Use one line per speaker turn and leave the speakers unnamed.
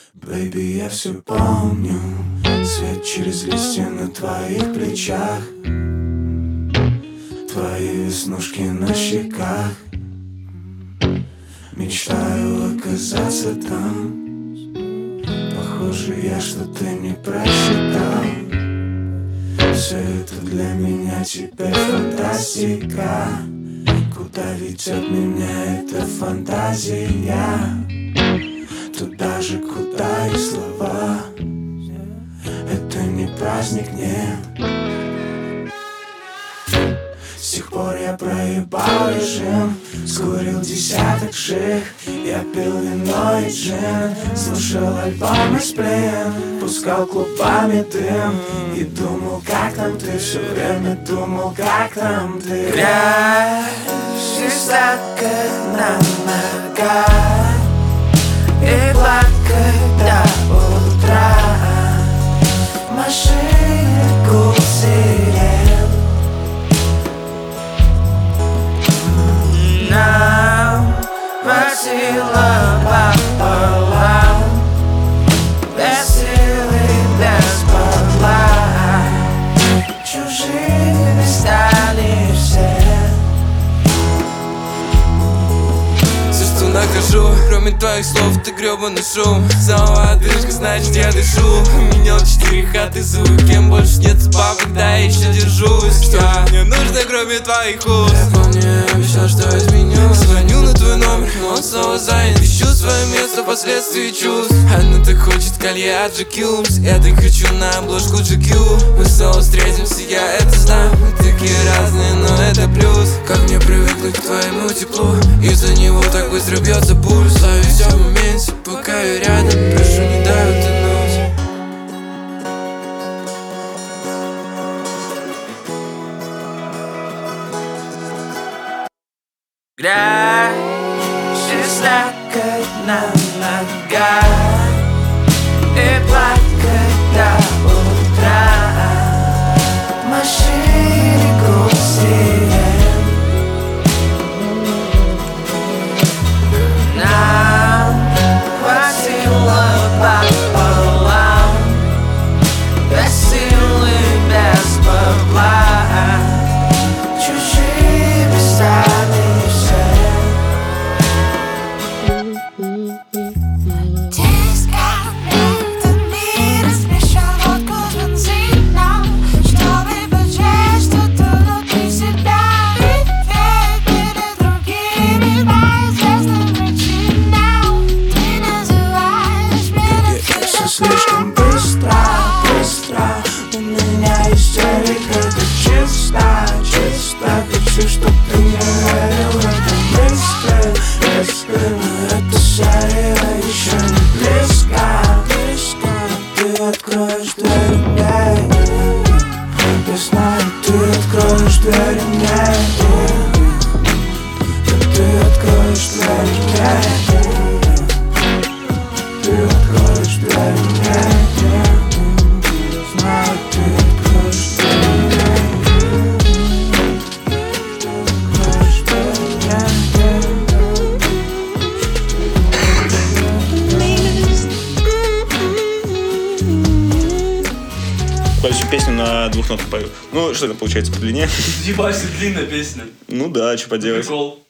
Бэйби, я все помню. Свет через листья на твоих плечах, твои веснушки на щеках. Мечтаю оказаться там. Похоже, я что-то не просчитал. Все это для меня теперь фантастика. Куда ведет меня эта фантазия? Туда же, куда и слова. Это не праздник, нет. С тех пор я проебал режим, скурил десяток ших. Я пил вино и джин, слушал альбомы сплин, пускал клубами дым и думал, как там ты. Все время думал, как там ты. Грязь чистокает на ногах и плакать до утра. Машины гул сирен. Нам хватило пополам, без силы, без бабла. Чужими стали все.
Все, что нахожу, кроме твоих слов, это гребаный шум. Снова одышка, значит я дышу. Менял 4 хаты, звук, кем больше нет спал, когда я еще держусь. Что мне нужно, кроме твоих уст? Я помню, я обещал, что изменю. Звоню на твой номер, но он снова занят. Ищу свое место впоследствии чувств. Она-то хочет колье от GQ, я так хочу на обложку GQ. Мы снова встретимся, я это знаю. Мы такие разные, но это плюс. Как мне привыкнуть к твоему теплу? Из-за него так быстро бьется пульс. Ловлю все в моменте, пока я рядом. Прошу, не дай утонуть.
Грязь чистокает на ногах и плакать до утра. Машины гул сирен. Нам хватило пополам, без силы, без бабла. Чужими стали все. Слишком быстро, быстро. У меня истерика, это чисто, чисто. Хочу, чтоб ты не верил в это близко, близко. Но эта серия еще не близко, близко. Ты откроешь дверь мне, я знаю, ты откроешь дверь мне. Ты откроешь дверь мне. Ты откроешь дверь мне. Знаю, ты откроешь дверь мне. Ты откроешь дверь мне.
Короче, песню на 2 нотах пою. Ну, что это получается по длине?
Ебать, длинная песня.
Ну да, что поделать.
Прикол.